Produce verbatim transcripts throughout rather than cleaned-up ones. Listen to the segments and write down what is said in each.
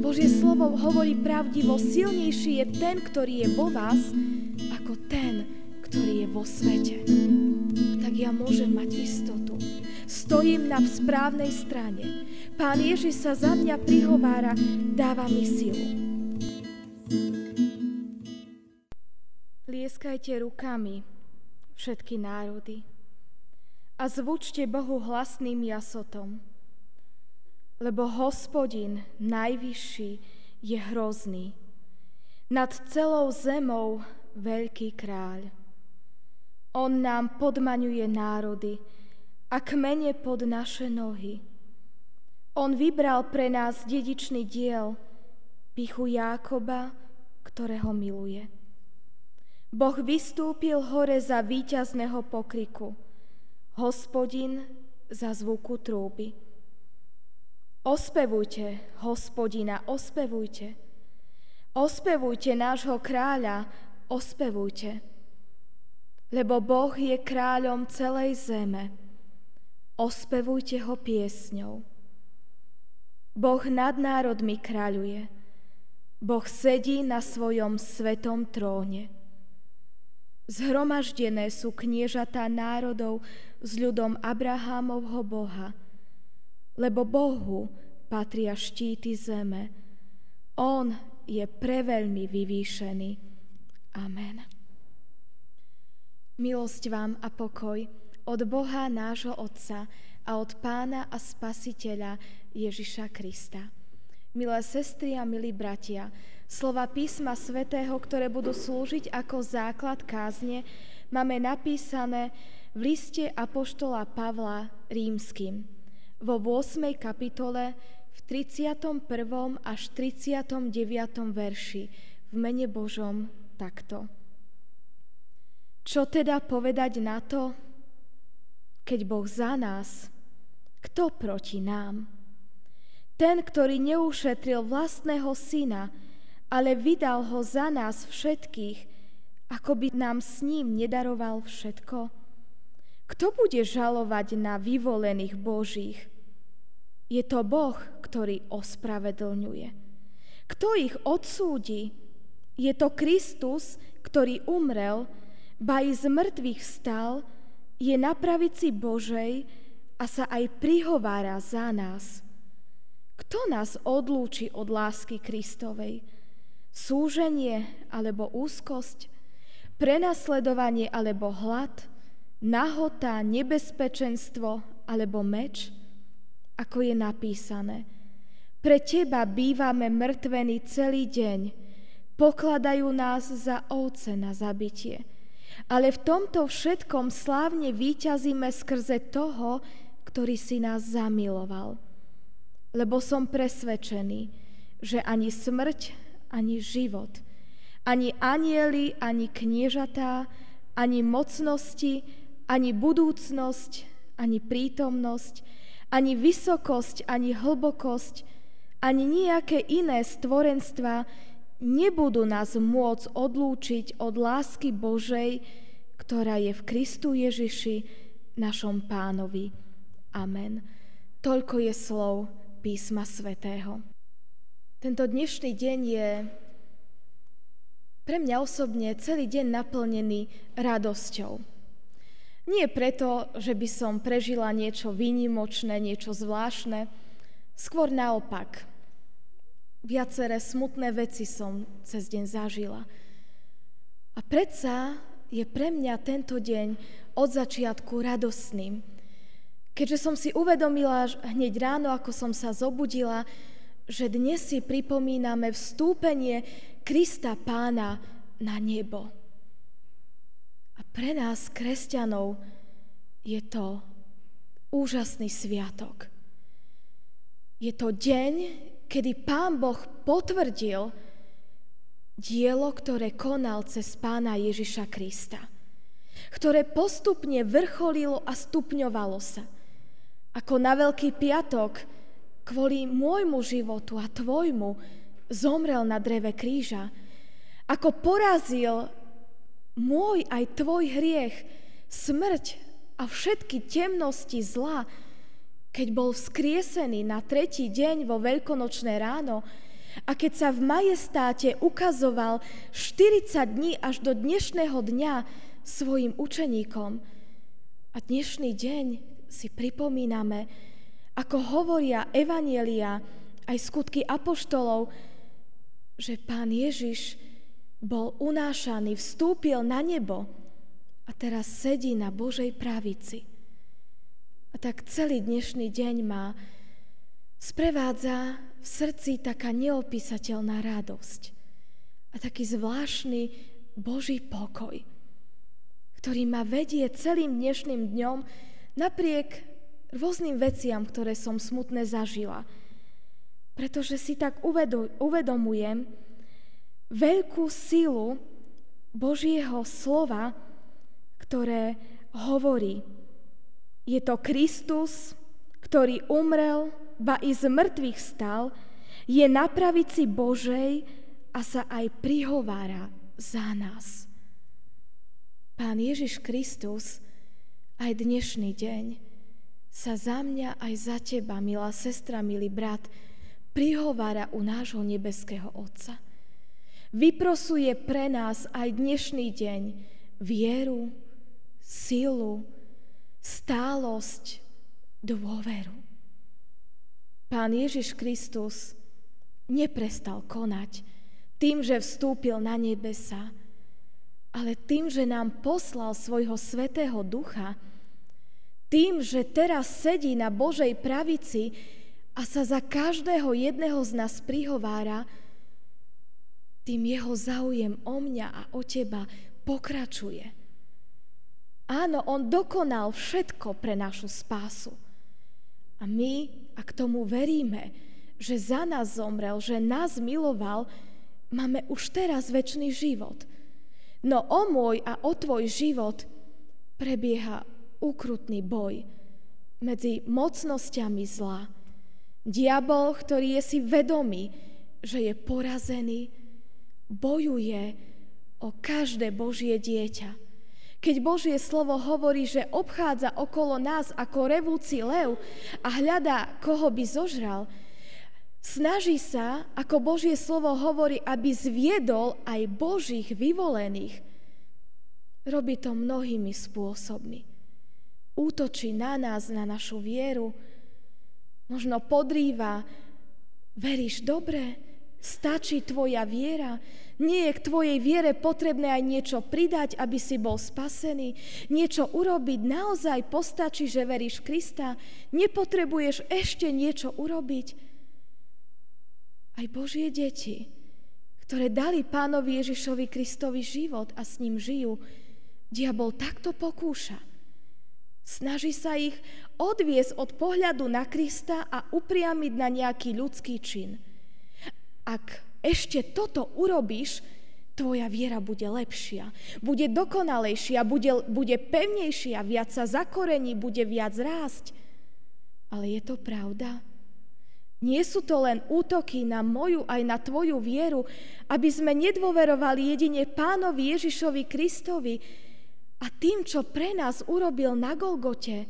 Božie slovo hovorí pravdivo, silnejší je ten, ktorý je vo vás, ako ten, ktorý je vo svete. A tak ja môžem mať istotu. Stojím na správnej strane. Pán Ježiš sa za mňa prihovára, dáva mi silu. Lieskajte rukami, všetky národy, a zvučte Bohu hlasným jasotom, lebo Hospodin najvyšší je hrozný, nad celou zemou veľký kráľ. On nám podmaňuje národy a kmene pod naše nohy. On vybral pre nás dedičný diel, pichu Jákoba, ktorého miluje. Boh vystúpil hore za víťazného pokriku, Hospodin za zvuku trúby. Ospevujte Hospodina, ospevujte. Ospevujte nášho kráľa, ospevujte. Lebo Boh je kráľom celej zeme. Ospevujte ho piesňou. Boh nad národmi kráľuje. Boh sedí na svojom svetom tróne. Zhromaždené sú kniežatá národov s ľudom Abrahámovho Boha, lebo Bohu patria štíty zeme. On je preveľmi vyvýšený. Amen. Milosť vám a pokoj od Boha nášho Otca a od Pána a Spasiteľa Ježiša Krista. Milé sestry a milí bratia, slova písma svätého, ktoré budú slúžiť ako základ kázne, máme napísané v liste apoštola Pavla Rímskym vo ôsmej kapitole v tridsiatom prvom až tridsiatom deviatom verši v mene Božom takto. Čo teda povedať na to, keď Boh za nás, kto proti nám? Ten, ktorý neušetril vlastného syna, ale vydal ho za nás všetkých, ako by nám s ním nedaroval všetko? Kto bude žalovať na vyvolených Božích? Je to Boh, ktorý ospravedlňuje. Kto ich odsúdi? Je to Kristus, ktorý umrel, ba i z mŕtvych vstal, je na pravici Božej a sa aj prihovára za nás. Kto nás odlúči od lásky Kristovej? Súženie alebo úzkosť? Prenasledovanie alebo hlad? Nahota, nebezpečenstvo alebo meč? Ako je napísané, pre teba bývame mŕtvení celý deň, pokladajú nás za ovce na zabitie. Ale v tomto všetkom slávne víťazíme skrze toho, ktorý si nás zamiloval. Lebo som presvedčený, že ani smrť, ani život, ani anjeli, ani kniežatá, ani mocnosti, ani budúcnosť, ani prítomnosť, ani vysokosť, ani hlbokosť, ani nejaké iné stvorenstva nebudú nás môcť odlúčiť od lásky Božej, ktorá je v Kristu Ježiši, našom Pánovi. Amen. Toľko je slov písma svätého. Tento dnešný deň je pre mňa osobne celý deň naplnený radosťou. Nie preto, že by som prežila niečo výnimočné, niečo zvláštne, skôr naopak. Viaceré smutné veci som cez deň zažila. A predsa je pre mňa tento deň od začiatku radostným. Keďže som si uvedomila hneď ráno, ako som sa zobudila, že dnes si pripomíname vstúpenie Krista Pána na nebo. A pre nás, kresťanov, je to úžasný sviatok. Je to deň, kedy Pán Boh potvrdil dielo, ktoré konal cez Pána Ježiša Krista, ktoré postupne vrcholilo a stupňovalo sa. Ako na Veľký piatok kvôli môjmu životu a tvojmu zomrel na dreve kríža, ako porazil môj aj tvoj hriech, smrť a všetky temnosti zla, keď bol vzkriesený na tretí deň vo veľkonočné ráno, A keď sa v majestáte ukazoval štyridsať dní až do dnešného dňa svojim učeníkom. A dnešný deň si pripomíname, ako hovoria evanjelia aj skutky apoštolov, že Pán Ježiš bol unášaný, vstúpil na nebo a teraz sedí na Božej pravici. A tak celý dnešný deň ma sprevádza v srdci taká neopísateľná radosť a taký zvláštny Boží pokoj, ktorý ma vedie celým dnešným dňom napriek rôznym veciam, ktoré som smutne zažila. Pretože si tak uvedomujem veľkú silu Božieho slova, ktoré hovorí: je to Kristus, ktorý umrel, ba i z mŕtvych stal, je na pravici Božej a sa aj prihovára za nás. Pán Ježiš Kristus aj dnešný deň sa za mňa aj za teba, milá sestra, milý brat, prihovára u nášho nebeského Otca. Vyprosuje pre nás aj dnešný deň vieru, silu, stálosť, dôveru. Pán Ježiš Kristus neprestal konať tým, že vstúpil na nebesa, ale tým, že nám poslal svojho Svätého Ducha, tým, že teraz sedí na Božej pravici a sa za každého jedného z nás prihovára, tým jeho záujem o mňa a o teba pokračuje. Áno, on dokonal všetko pre našu spásu. A my, ak tomu veríme, že za nás zomrel, že nás miloval, máme už teraz večný život. No o môj a o tvoj život prebieha ukrutný boj medzi mocnosťami zla. Diabol, ktorý je si vedomý, že je porazený, bojuje o každé Božie dieťa. Keď Božie slovo hovorí, že obchádza okolo nás ako revúci lev a hľadá, koho by zožral, snaží sa, ako Božie slovo hovorí, aby zviedol aj Božích vyvolených. Robí to mnohými spôsobmi. Útočí na nás, na našu vieru, možno podrýva: veríš dobre? Stačí tvoja viera? Nie je k tvojej viere potrebné aj niečo pridať, aby si bol spasený? Niečo urobiť? Naozaj postačí, že veríš Krista? Nepotrebuješ ešte niečo urobiť? Aj Božie deti, ktoré dali Pánovi Ježišovi Kristovi život a s ním žijú, diabol takto pokúša. Snaží sa ich odviesť od pohľadu na Krista a upriamiť na nejaký ľudský čin. Ak ešte toto urobíš, tvoja viera bude lepšia, bude dokonalejšia, bude, bude pevnejšia, viac sa zakorení, bude viac rásť. Ale je to pravda? Nie sú to len útoky na moju aj na tvoju vieru, aby sme nedôverovali jedine Pánovi Ježišovi Kristovi a tým, čo pre nás urobil na Golgote.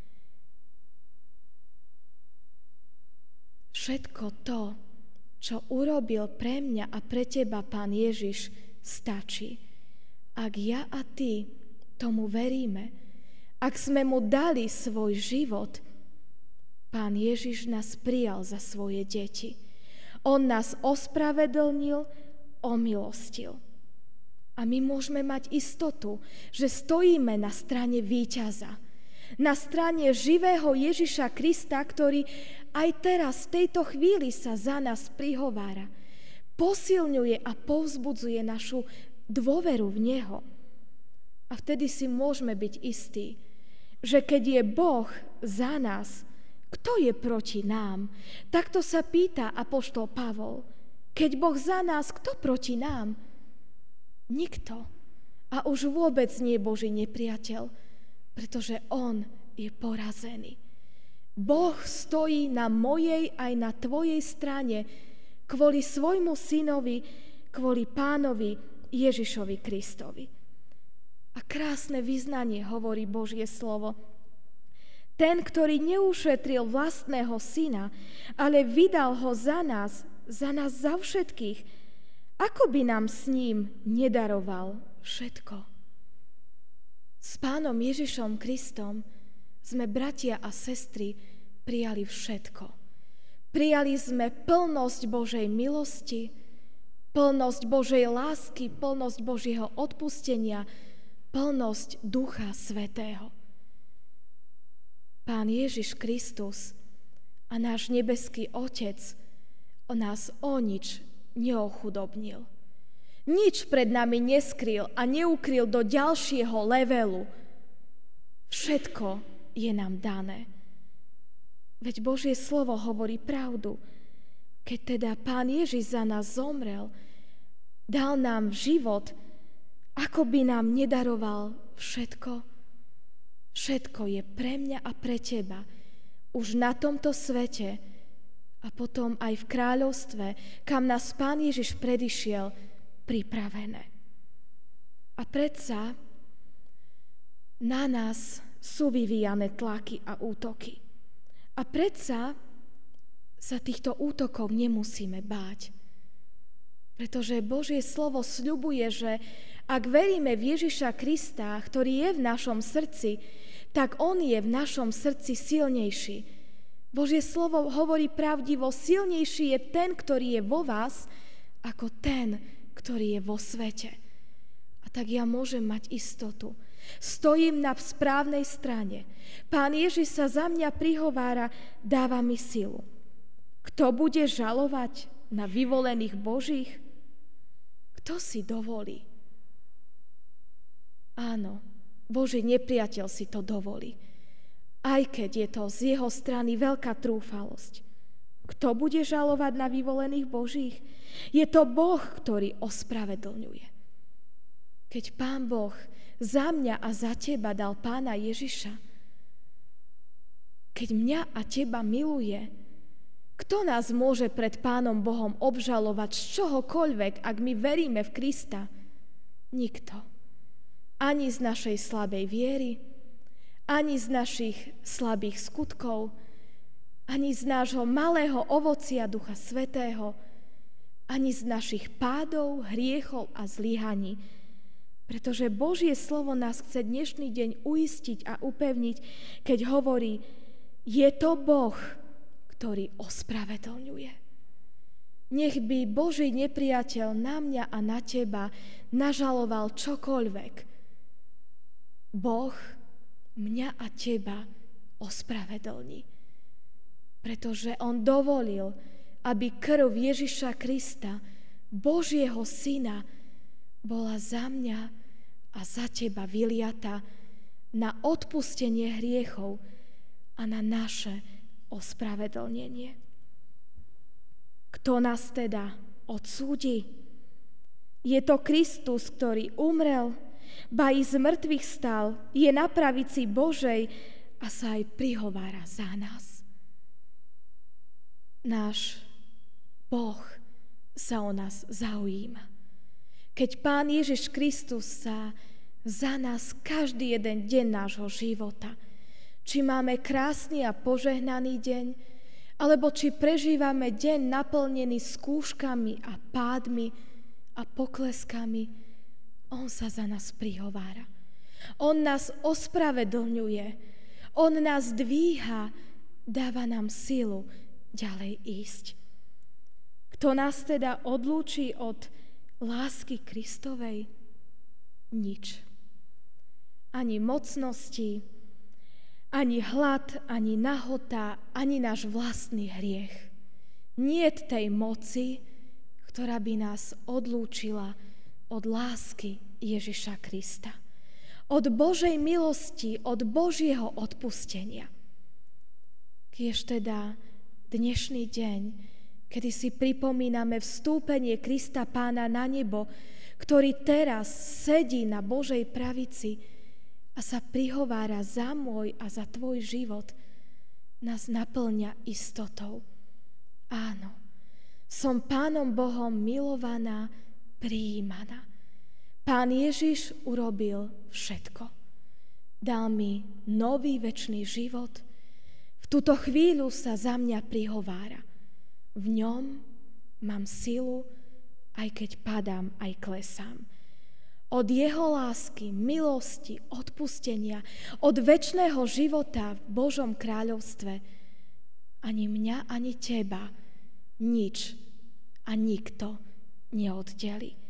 Všetko to, čo urobil pre mňa a pre teba Pán Ježiš, stačí. Ak ja a ty tomu veríme, ak sme mu dali svoj život, Pán Ježiš nás prijal za svoje deti. On nás ospravedlnil, omilostil. A my môžeme mať istotu, že stojíme na strane víťaza. Na strane živého Ježiša Krista, ktorý aj teraz, v tejto chvíli sa za nás prihovára. Posilňuje a povzbudzuje našu dôveru v Neho. A vtedy si môžeme byť istí, že keď je Boh za nás, kto je proti nám? Takto sa pýta apoštol Pavol. Keď Boh za nás, kto proti nám? Nikto. A už vôbec nie je Boží nepriateľ, pretože on je porazený. Boh stojí na mojej aj na tvojej strane kvôli svojmu synovi, kvôli Pánovi Ježišovi Kristovi. A krásne vyznanie hovorí Božie slovo. Ten, ktorý neušetril vlastného syna, ale vydal ho za nás, za nás, za všetkých, ako by nám s ním nedaroval všetko? S Pánom Ježišom Kristom sme, bratia a sestry, prijali všetko. Prijali sme plnosť Božej milosti, plnosť Božej lásky, plnosť Božieho odpustenia, plnosť Ducha Svätého. Pán Ježiš Kristus a náš nebeský Otec o nás o nič neochudobnil. Nič pred nami neskryl a neukryl do ďalšieho levelu. Všetko je nám dané. Veď Božie slovo hovorí pravdu. Keď teda Pán Ježiš za nás zomrel, dal nám život, ako by nám nedaroval všetko? Všetko je pre mňa a pre teba už na tomto svete a potom aj v kráľovstve, kam nás Pán Ježiš predišiel, pripravené. A predsa na nás sú vyvíjané tlaky a útoky. A predsa sa týchto útokov nemusíme báť. Pretože Božie slovo sľubuje, že ak veríme v Ježiša Krista, ktorý je v našom srdci, tak on je v našom srdci silnejší. Božie slovo hovorí pravdivo, silnejší je ten, ktorý je vo vás, ako ten, ktorý je vo svete. A tak ja môžem mať istotu. Stojím na správnej strane. Pán Ježiš sa za mňa prihovára, dáva mi silu. Kto bude žalovať na vyvolených Božích? Kto si dovolí? Áno, Boží nepriateľ si to dovolí. Aj keď je to z jeho strany veľká trúfalosť. Kto bude žalovať na vyvolených Božích? Je to Boh, ktorý ospravedlňuje. Keď Pán Boh za mňa a za teba dal Pána Ježiša, keď mňa a teba miluje, kto nás môže pred Pánom Bohom obžalovať z čohokoľvek, ak my veríme v Krista? Nikto. Ani z našej slabej viery, ani z našich slabých skutkov, ani z nášho malého ovocia Ducha Svätého, ani z našich pádov, hriechov a zlyhaní. Pretože Božie slovo nás chce dnešný deň uistiť a upevniť, keď hovorí, je to Boh, ktorý ospravedlňuje. Nech by Boží nepriateľ na mňa a na teba nažaloval čokoľvek. Boh mňa a teba ospravedlní. Pretože on dovolil, aby krv Ježiša Krista, Božieho Syna, bola za mňa a za teba vyliata na odpustenie hriechov a na naše ospravedlnenie. Kto nás teda odsúdi? Je to Kristus, ktorý umrel, ba i z mŕtvych stal, je na pravici Božej a sa aj prihovára za nás. Náš Boh sa o nás zaujíma. Keď Pán Ježiš Kristus sa za nás každý jeden deň nášho života, či máme krásny a požehnaný deň, alebo či prežívame deň naplnený skúškami a pádmi a pokleskami, on sa za nás prihovára. On nás ospravedlňuje. On nás dvíha, dáva nám silu ďalej ísť. Kto nás teda odlúči od lásky Kristovej? Nič. Ani mocnosti, ani hlad, ani nahota, ani náš vlastný hriech. Niet tej moci, ktorá by nás odlúčila od lásky Ježiša Krista. Od Božej milosti, od Božieho odpustenia. Kiež teda dnešný deň, kedy si pripomíname vstúpenie Krista Pána na nebo, ktorý teraz sedí na Božej pravici a sa prihovára za môj a za tvoj život, nás naplňa istotou. Áno, som Pánom Bohom milovaná, prijímaná. Pán Ježiš urobil všetko. Dal mi nový večný život. V túto chvíľu sa za mňa prihovára. V ňom mám silu, aj keď padám, aj klesám. Od jeho lásky, milosti, odpustenia, od večného života v Božom kráľovstve ani mňa, ani teba nič a nikto neoddelí.